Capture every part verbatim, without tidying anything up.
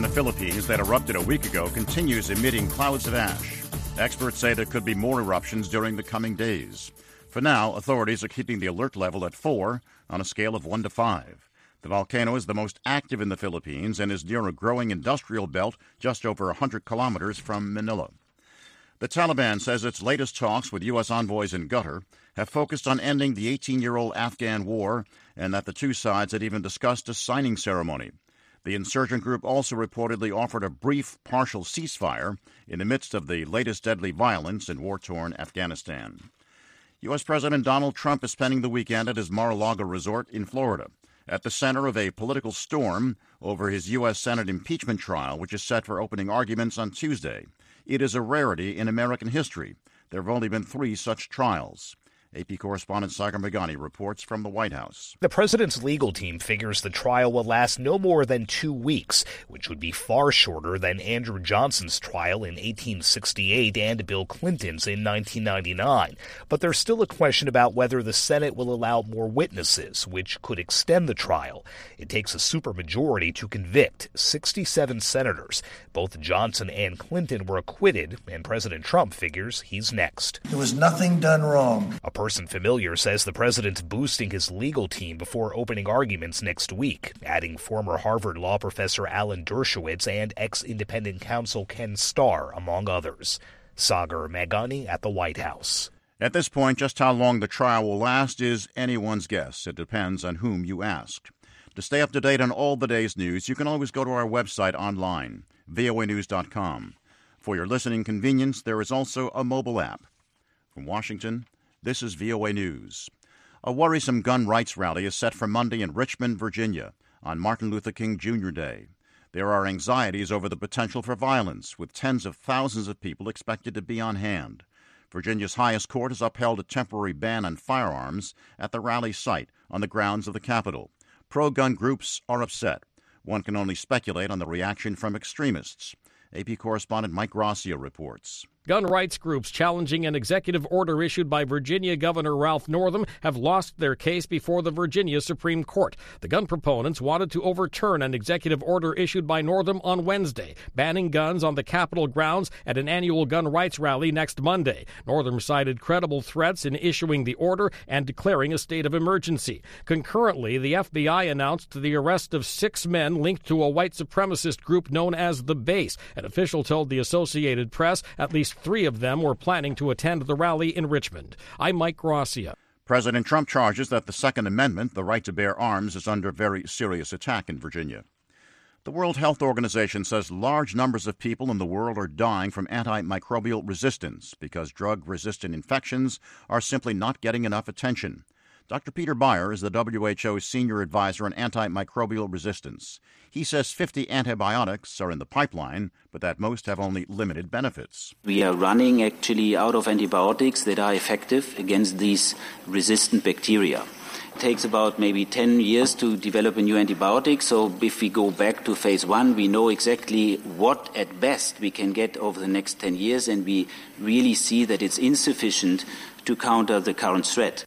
the Philippines that erupted a week ago continues emitting clouds of ash. Experts say there could be more eruptions during the coming days. For now, authorities are keeping the alert level at four on a scale of one to five. The volcano is the most active in the Philippines and is near a growing industrial belt just over one hundred kilometers from Manila. The Taliban says its latest talks with U S envoys in Qatar have focused on ending the eighteen-year-old Afghan war and that the two sides had even discussed a signing ceremony. The insurgent group also reportedly offered a brief partial ceasefire in the midst of the latest deadly violence in war-torn Afghanistan. U S. President Donald Trump is spending the weekend at his Mar-a-Lago resort in Florida, at the center of a political storm over his U S. Senate impeachment trial, which is set for opening arguments on Tuesday. It is a rarity in American history. There have only been three such trials. A P correspondent Sagar Meghani reports from the White House. The president's legal team figures the trial will last no more than two weeks, which would be far shorter than Andrew Johnson's trial in eighteen sixty-eight and Bill Clinton's in nineteen ninety-nine. But there's still a question about whether the Senate will allow more witnesses, which could extend the trial. It takes a supermajority to convict sixty-seven senators. Both Johnson and Clinton were acquitted, and President Trump figures he's next. There was nothing done wrong. A person familiar says the president's boosting his legal team before opening arguments next week, adding former Harvard law professor Alan Dershowitz and ex-independent counsel Ken Starr, among others. Sagar Meghani at the White House. At this point, just how long the trial will last is anyone's guess. It depends on whom you ask. To stay up to date on all the day's news, you can always go to our website online, V O A news dot com. For your listening convenience, there is also a mobile app. From Washington, this is V O A News. A worrisome gun rights rally is set for Monday in Richmond, Virginia, on Martin Luther King Junior Day. There are anxieties over the potential for violence, with tens of thousands of people expected to be on hand. Virginia's highest court has upheld a temporary ban on firearms at the rally site on the grounds of the Capitol. Pro-gun groups are upset. One can only speculate on the reaction from extremists. A P correspondent Mike Gracia reports. Gun rights groups challenging an executive order issued by Virginia Governor Ralph Northam have lost their case before the Virginia Supreme Court. The gun proponents wanted to overturn an executive order issued by Northam on Wednesday, banning guns on the Capitol grounds at an annual gun rights rally next Monday. Northam cited credible threats in issuing the order and declaring a state of emergency. Concurrently, the F B I announced the arrest of six men linked to a white supremacist group known as The Base. An official told the Associated Press at least three of them were planning to attend the rally in Richmond. I'm Mike Gracia. President Trump charges that the Second Amendment, the right to bear arms, is under very serious attack in Virginia. The World Health Organization says large numbers of people in the world are dying from antimicrobial resistance because drug-resistant infections are simply not getting enough attention. Doctor Peter Beyer is the W H O's senior advisor on antimicrobial resistance. He says fifty antibiotics are in the pipeline, but that most have only limited benefits. We are running actually out of antibiotics that are effective against these resistant bacteria. It takes about maybe ten years to develop a new antibiotic, so if we go back to phase one, we know exactly what at best we can get over the next ten years, and we really see that it's insufficient to counter the current threat.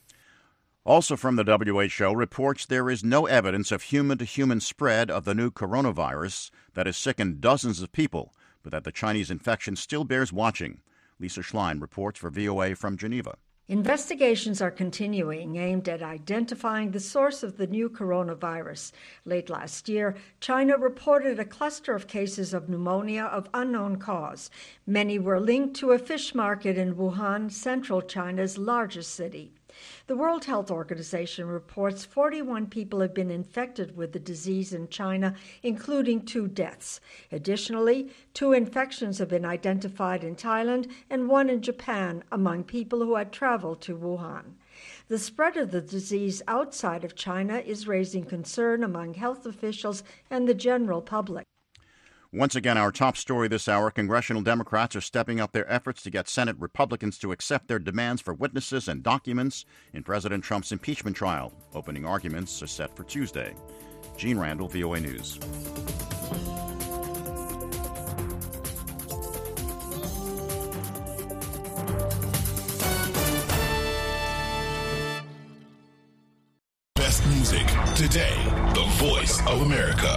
Also from the W H O reports there is no evidence of human-to-human spread of the new coronavirus that has sickened dozens of people, but that the Chinese infection still bears watching. Lisa Schlein reports for V O A from Geneva. Investigations are continuing aimed at identifying the source of the new coronavirus. Late last year, China reported a cluster of cases of pneumonia of unknown cause. Many were linked to a fish market in Wuhan, central China's largest city. The World Health Organization reports forty-one people have been infected with the disease in China, including two deaths. Additionally, two infections have been identified in Thailand and one in Japan among people who had traveled to Wuhan. The spread of the disease outside of China is raising concern among health officials and the general public. Once again, our top story this hour, congressional Democrats are stepping up their efforts to get Senate Republicans to accept their demands for witnesses and documents in President Trump's impeachment trial. Opening arguments are set for Tuesday. Gene Randall, V O A News. Best music today, the voice of America.